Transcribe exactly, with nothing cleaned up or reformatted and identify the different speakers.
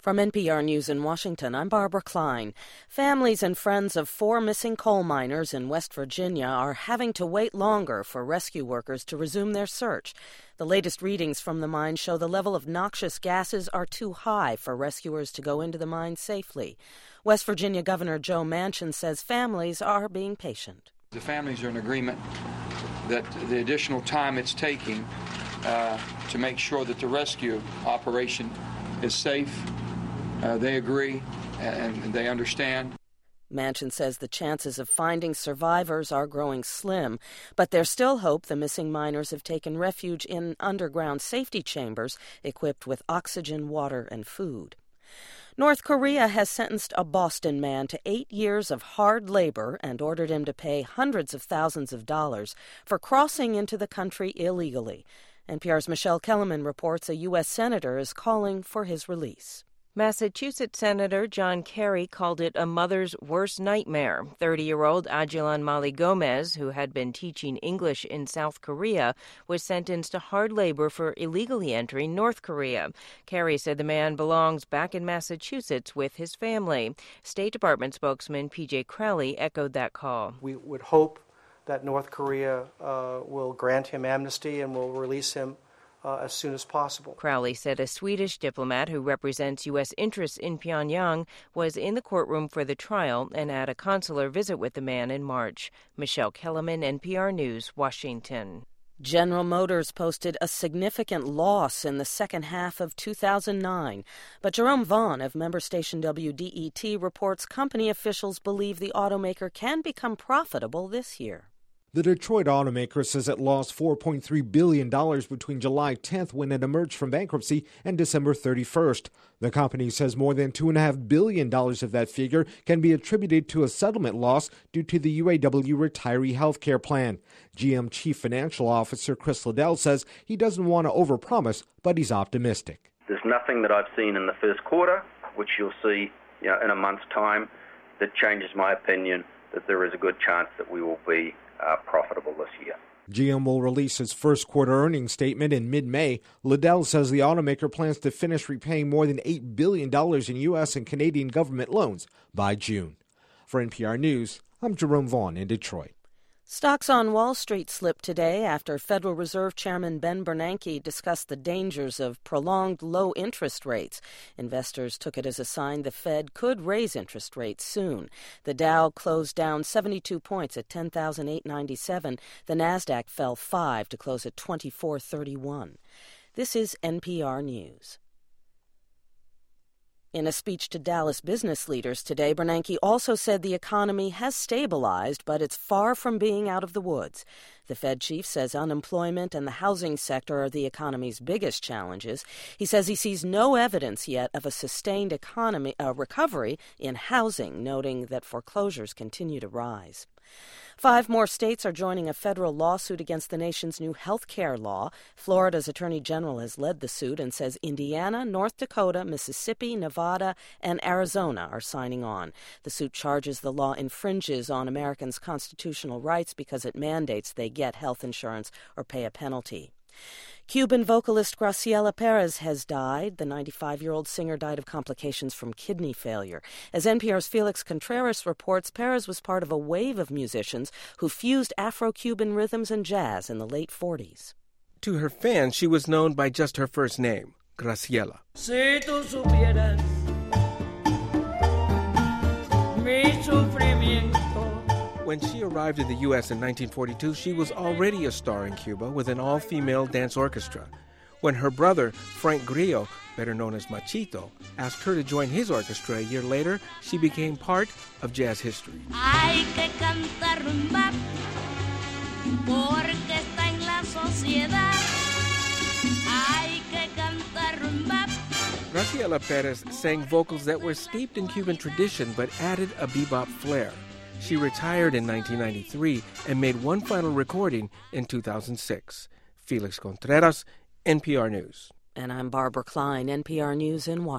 Speaker 1: From N P R News in Washington, I'm Barbara Klein. Families and friends of four missing coal miners in West Virginia are having to wait longer for rescue workers to resume their search. The latest readings from the mine show the level of noxious gases are too high for rescuers to go into the mine safely. West Virginia Governor Joe Manchin says families are being patient.
Speaker 2: The families are in agreement that the additional time it's taking uh, to make sure that the rescue operation is safe. Uh, they agree and they understand.
Speaker 1: Manchin says the chances of finding survivors are growing slim, but there's still hope the missing miners have taken refuge in underground safety chambers equipped with oxygen, water, and food. North Korea has sentenced a Boston man to eight years of hard labor and ordered him to pay hundreds of thousands of dollars for crossing into the country illegally. N P R's Michelle Kellerman reports a U S senator is calling for his release.
Speaker 3: Massachusetts Senator John Kerry called it a mother's worst nightmare. thirty-year-old Ajilan Mali Gomez, who had been teaching English in South Korea, was sentenced to hard labor for illegally entering North Korea. Kerry said the man belongs back in Massachusetts with his family. State Department spokesman P J Crowley echoed that call.
Speaker 4: We would hope that North Korea uh, will grant him amnesty and will release him Uh, as soon as possible.
Speaker 3: Crowley said a Swedish diplomat who represents U S interests in Pyongyang was in the courtroom for the trial and had a consular visit with the man in March. Michelle Kellerman, N P R News, Washington.
Speaker 1: General Motors posted a significant loss in the second half of two thousand nine, but Jerome Vaughn of member station W D E T reports company officials believe the automaker can become profitable this year.
Speaker 5: The Detroit automaker says it lost four point three billion dollars between July tenth, when it emerged from bankruptcy, and December thirty-first. The company says more than two point five billion dollars of that figure can be attributed to a settlement loss due to the U A W retiree health care plan. G M Chief Financial Officer Chris Liddell says he doesn't want to overpromise, but he's optimistic.
Speaker 6: There's nothing that I've seen in the first quarter, which you'll see you know, in a month's time, that changes my opinion that there is a good chance that we will be Uh, profitable this year.
Speaker 5: G M will release its first quarter earnings statement in mid-May. Liddell says the automaker plans to finish repaying more than eight billion dollars in U S and Canadian government loans by June. For N P R News, I'm Jerome Vaughn in Detroit.
Speaker 1: Stocks on Wall Street slipped today after Federal Reserve Chairman Ben Bernanke discussed the dangers of prolonged low interest rates. Investors took it as a sign the Fed could raise interest rates soon. The Dow closed down seventy-two points at ten thousand eight hundred ninety-seven. The Nasdaq fell five to close at twenty-four thirty-one. This is N P R News. In a speech to Dallas business leaders today, Bernanke also said the economy has stabilized, but it's far from being out of the woods. The Fed chief says unemployment and the housing sector are the economy's biggest challenges. He says he sees no evidence yet of a sustained economy uh, recovery in housing, noting that foreclosures continue to rise. Five more states are joining a federal lawsuit against the nation's new health care law. Florida's Attorney General has led the suit and says Indiana, North Dakota, Mississippi, Nevada, and Arizona are signing on. The suit charges the law infringes on Americans' constitutional rights because it mandates they get health insurance or pay a penalty. Cuban vocalist Graciela Perez has died. The ninety-five-year-old singer died of complications from kidney failure. As N P R's Felix Contreras reports, Perez was part of a wave of musicians who fused Afro-Cuban rhythms and jazz in the late forties.
Speaker 7: To her fans, she was known by just her first name, Graciela.
Speaker 8: Si tú supieras mi sufrimiento.
Speaker 7: When she arrived in the U S in nineteen forty-two, she was already a star in Cuba with an all-female dance orchestra. When her brother, Frank Grillo, better known as Machito, asked her to join his orchestra a year later, she became part of jazz history.
Speaker 9: Hay que cantar rumba porque está en la sociedad. Hay que cantar rumba.
Speaker 7: Graciela Perez sang vocals that were steeped in Cuban tradition but added a bebop flair. She retired in nineteen ninety-three and made one final recording in two thousand six. Felix Contreras, N P R News.
Speaker 1: And I'm Barbara Klein, N P R News in Washington.